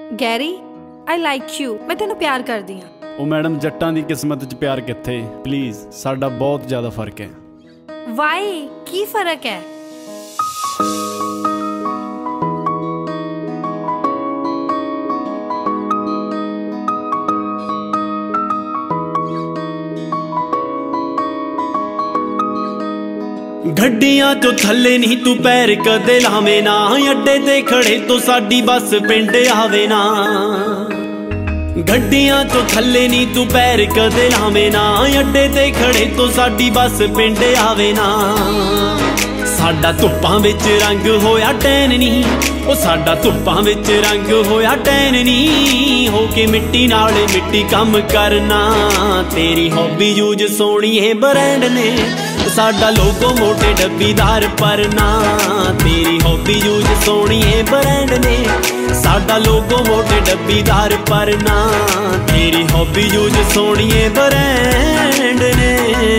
Garry I like you, ਮੈਂ ਤੈਨੂੰ ਪਿਆਰ ਕਰਦੀ ਹਾਂ। ਉਹ ਮੈਡਮ ਜੱਟਾਂ ਦੀ ਕਿਸਮਤ 'ਚ ਪਿਆਰ ਕਿੱਥੇ, ਪਲੀਜ਼ ਸਾਡਾ ਬਹੁਤ ਜ਼ਿਆਦਾ ਫਰਕ ਹੈ। ਵਾਈ ਕੀ ਫਰਕ ਹੈ? ਗੱਡੀਆਂ ਚੋਂ ਥੱਲੇ ਨਹੀਂ ਤੂੰ ਪੈਰ ਕਦੇ ਲਾਵੇਂ ਨਾ, ਅੱਡੇ ਤੇ ਖੜੇ ਤੋਂ ਸਾਡੀ ਬੱਸ ਪਿੰਡ ਆਵੇ ਨਾ। ਗੱਡੀਆਂ ਚੋਂ ਥੱਲੇ ਨਹੀਂ ਤੂੰ ਪੈਰ ਕਦੇ ਲਾਵੇਂ ਨਾ, ਅੱਡੇ ਤੇ ਖੜੇ ਤੋਂ ਸਾਡੀ ਬੱਸ ਪਿੰਡ ਆਵੇ ਨਾ। ਸਾਡਾ ਧੁੱਪਾਂ ਵਿੱਚ ਰੰਗ ਹੋਇਆ ਟੈਨ ਨੀ, ਉਹ ਸਾਡਾ ਧੁੱਪਾਂ ਵਿੱਚ ਰੰਗ ਹੋਇਆ ਟੈਨ ਨੀ। ਹੋ ਕੇ ਮਿੱਟੀ ਨਾਲ ਮਿੱਟੀ ਕੰਮ ਕਰਨਾ, ਤੇਰੀ ਹੌਬੀ ਯੂਜ ਸੋਹਣੀਏ ਬ੍ਰਾਂਡ ਨੇ। ਸਾਡਾ ਲੋਗੋ ਮੋਟੇ ਡੱਬੀਦਾਰ ਪਰਨਾ, ਤੇਰੀ ਹੌਬੀ ਯੂਜ ਸੋਹਣੀਏ ਬ੍ਰਾਂਡ ਨੇ। ਸਾਡਾ ਲੋਗੋ ਮੋਟੇ ਡੱਬੀਦਾਰ ਪਰਨਾ, ਤੇਰੀ ਹੌਬੀ ਯੂਜ ਸੋਹਣੀਏ ਬ੍ਰਾਂਡ ਨੇ।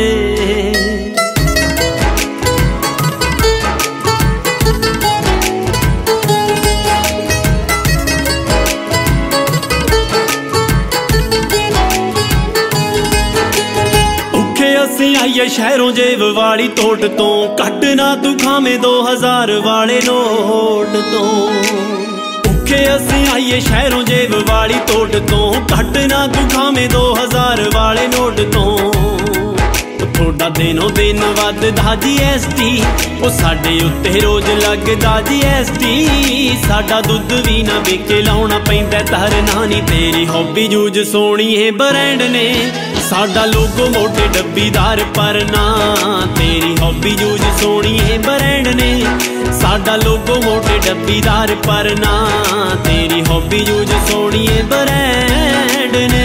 ਅਸੀਂ ਆਈਏ ਸ਼ਹਿਰੋਂ ਜੇਬ ਵਾਲੀ ਤੋਟ ਤੋਂ, ਕੱਢ ਨਾ ਤੂੰ ਖਾਵੇਂ 2000 ਵਾਲੇ ਨੋਟ ਤੋਂ। ਭੁੱਖੇ ਅਸੀਂ ਆਈਏ ਸ਼ਹਿਰੋਂ ਜੇਬ ਵਾਲੀ ਤੋਟ ਤੋਂ, ਕੱਢ ਨਾ ਤੂੰ ਖਾਵੇਂ 2000 ਵਾਲੇ ਨੋਟ ਤੋਂ। ਥੋੜਾ ਦਿਨੋਂ ਦਿਨ ਵੱਧਦਾ GST, ਉਹ ਸਾਡੇ ਉੱਤੇ ਰੋਜ਼ ਲੱਗਦਾ GST। ਸਾਡਾ ਦੁੱਧ ਵੀ ਨਾ ਵਿਕੇ ਲਾਉਣਾ ਪੈਂਦਾ ਧਰਨਾ ਨੀ, ਤੇਰੀ ਹੌਬੀ ਯੂਜ ਸੋਹਣੀਏ ਬ੍ਰਾਂਡ ਨੇ। ਸਾਡਾ ਲੋਗੋ ਮੋਟੇ ਡੱਬੀਦਾਰ ਪਰਨਾ, ਤੇਰੀ ਹੌਬੀ ਯੂਜ ਸੋਹਣੀਏ ਬ੍ਰਾਂਡ ਨੇ। ਸਾਡਾ ਲੋਗੋ ਮੋਟੇ ਡੱਬੀਦਾਰ ਪਰਨਾ, ਤੇਰੀ ਹੌਬੀ ਯੂਜ ਸੋਹਣੀਏ ਬ੍ਰਾਂਡ ਨੇ।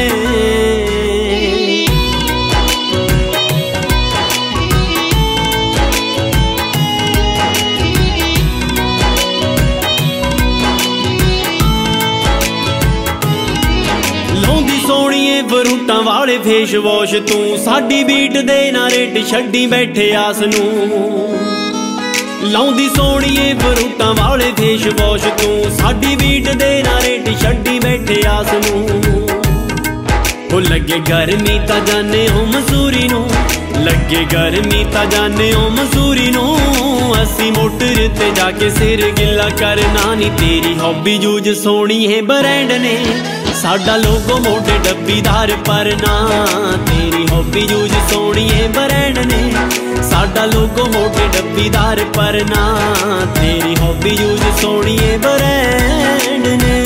ਸੋਹਣੀਏ ਫਰੂਟਾਂ ਵਾਲੇ ਫੇਸ ਵਾਸ਼ ਤੂੰ, ਸਾਡੀ ਬੀਟ ਦੇ ਨਾ ਰੇਟ ਛੱਡੀ ਬੈਠੇ ਆਸ ਨੂੰ। ਲਾਉਂਦੀ ਸੋਹਣੀਏ ਫਰੂਟਾਂ ਵਾਲੇ ਫੇਸ ਵਾਸ਼ ਤੂੰ, ਸਾਡੀ ਬੀਟ ਦੇ ਨਾ ਰੇਟ ਛੱਡੀ ਬੈਠੇ ਆਸ ਨੂੰ। ਉਹ ਲੱਗੇ ਗਰਮੀ ਤਾਂ ਜਾਣੇ ਹੋ ਮਸੂਰੀ ਨੂੰ, ਲੱਗੇ ਗਰਮੀ ਤਾਂ ਜਾਣੇ ਹੋ ਮਸੂਰੀ ਨੂੰ। ਅਸੀਂ ਮੋਟਰ ਤੇ ਜਾ ਕੇ ਸਿਰ ਗਿੱਲਾ ਕਰਨਾ ਨੀ, ਤੇਰੀ ਹੌਬੀ ਯੂਜ ਸੋਹਣੀਏ ਬ੍ਰਾਂਡ ਨੇ। ਸਾਡਾ ਲੋਗੋ ਮੋਟੇ ਡੱਬੀਦਾਰ ਪਰਨਾ, ਤੇਰੀ ਹੌਬੀ ਯੂਜ ਸੋਹਣੀਏ ਬ੍ਰਾਂਡ ਨੇ। ਸਾਡਾ ਲੋਗੋ ਮੋਟੇ ਡੱਬੀਦਾਰ ਪਰਨਾ, ਤੇਰੀ ਹੌਬੀ ਯੂਜ ਸੋਹਣੀਏ ਬ੍ਰਾਂਡ ਨੇ।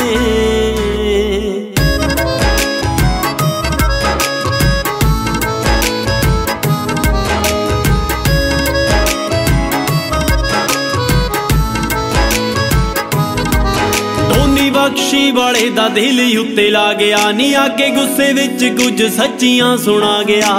ਬਖਸ਼ੀ ਵਾਲੇ ਦਾ ਦਿਲ ਉੱਤੇ ਲਾ ਗਿਆ ਨੀ, ਆਗੇ ਗੁੱਸੇ ਵਿੱਚ ਕੁਝ ਸੱਚੀਆਂ ਸੁਣਾ ਗਿਆ।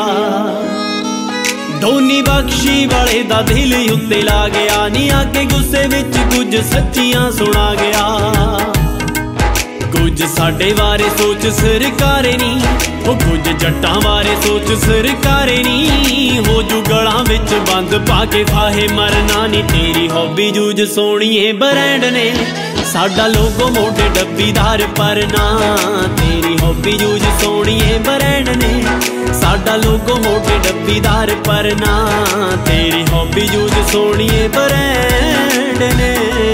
ਧੋਨੀ ਬਖਸ਼ੀ ਵਾਲੇ ਦਾ ਦਿਲ ਉੱਤੇ ਲਾ ਗਿਆ ਨੀ, ਆਗੇ ਗੁੱਸੇ ਵਿੱਚ ਕੁਝ ਸੱਚੀਆਂ ਸੁਣਾ ਗਿਆ। ਕੁਝ ਸਾਡੇ ਬਾਰੇ ਸੋਚ ਸਰਕਾਰੇ ਨੀ, ਉਹ ਕੁਝ ਜੱਟਾਂ ਬਾਰੇ ਸੋਚ ਸਰਕਾਰੇ ਨੀ। ਹੋ ਜੂ ਗਲਾਂ ਵਿੱਚ ਬੰਦ ਪਾ ਕੇ ਫਾਹੇ ਮਰਨਾ ਨੀ, ਤੇਰੀ ਹੌਬੀ ਯੂਜ ਸੋਹਣੀਏ ਬ੍ਰਾਂਡ ਨੇ। ਸਾਡਾ ਲੋਗੋ ਮੋਟੇ ਡੱਬੀਦਾਰ ਪਰਨਾ, ਤੇਰੀ ਹੌਬੀ ਯੂਜ ਸੋਹਣੀਏ ਬ੍ਰਾਂਡ ਨੇ। ਸਾਡਾ ਲੋਗੋ ਮੋਟੇ ਡੱਬੀਦਾਰ ਪਰਨਾ, ਤੇਰੀ ਹੌਬੀ ਯੂਜ ਸੋਹਣੀਏ ਬ੍ਰਾਂਡ ਨੇ।